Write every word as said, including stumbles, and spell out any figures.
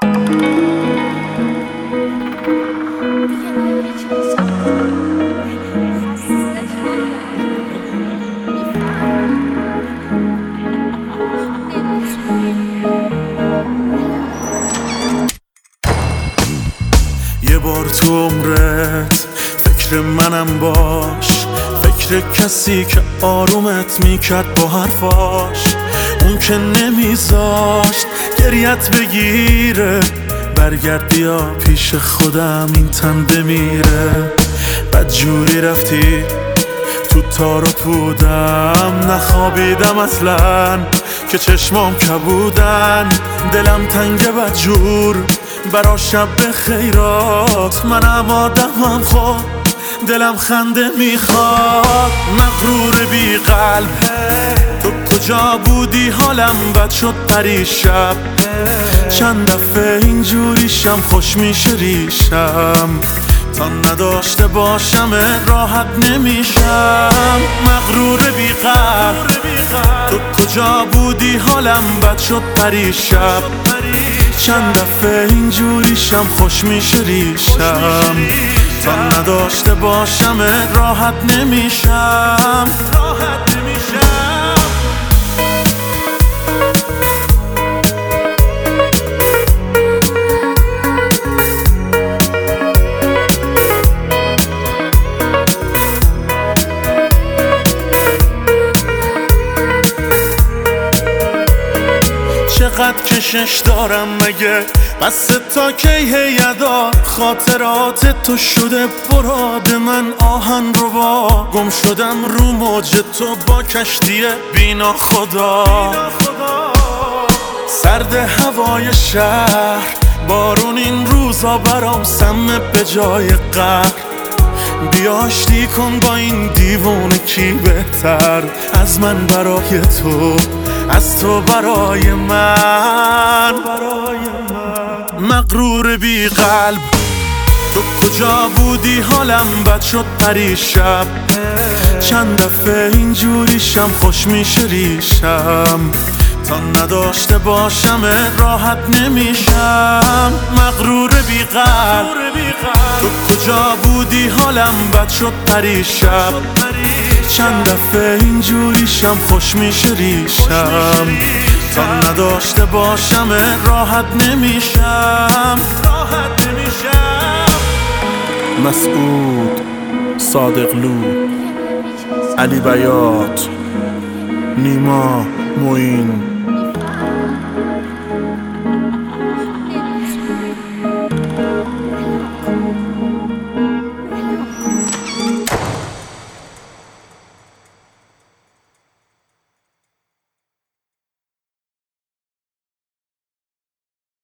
یه بار تو عمرت فکر منم باش، فکر کسی که آرومت میکرد با حرفاش، اون که نمیذاشت گریت بگیره. برگرد بیا پیش خودم این تن بمیره. بدجوری رفتی تو تار و پودم، نخوابیدم اصلا که چشمام کبودن. دلم تنگ بدجور برا شب خیرات، منم آدمم خود دلم خنده میخواد. مغرور بی قلب تو کجا بودی؟ حالم بد شد پریشب، چند دفعه اینجوریشم خوش میشه ریشم. تا نداشته باشم راحت نمیشم. مغرور بی قلب تو کجا بودی؟ حالم بد شد پریشب، چند دفعه اینجوریشم خوش میشه ریشم. تا نداشته باشم راحت نمیشم. راحت نمیشم. چقدر کشش دارم مگه؟ بس تا کی هیدا؟ خاطرات تو شده براد من آهن رو با. گم شدم رو موج تو با کشتی بینا خدا. سرد هوای شهر، بارون این روزا برام سمه به جای قهر. بیا آشتی کن با این دیوونه، کی بهتر از من برای تو، از تو برای من. مغرور بی قلب تو کجا بودی؟ حالم بد شد پریشب، چند دفعه اینجوریشم خوش میشه ریشم. تا نداشته باشم راحت نمیشم. مغرور بی قلب تو کجا بودی؟ حالم بد شد پریشب، چند دفعه اینجوریشم خوش میشه ریشم. تا نداشته باشم راحت نمیشم. راحت نمیشم. مسعود، صادقلو، علی بیات، نیما، معین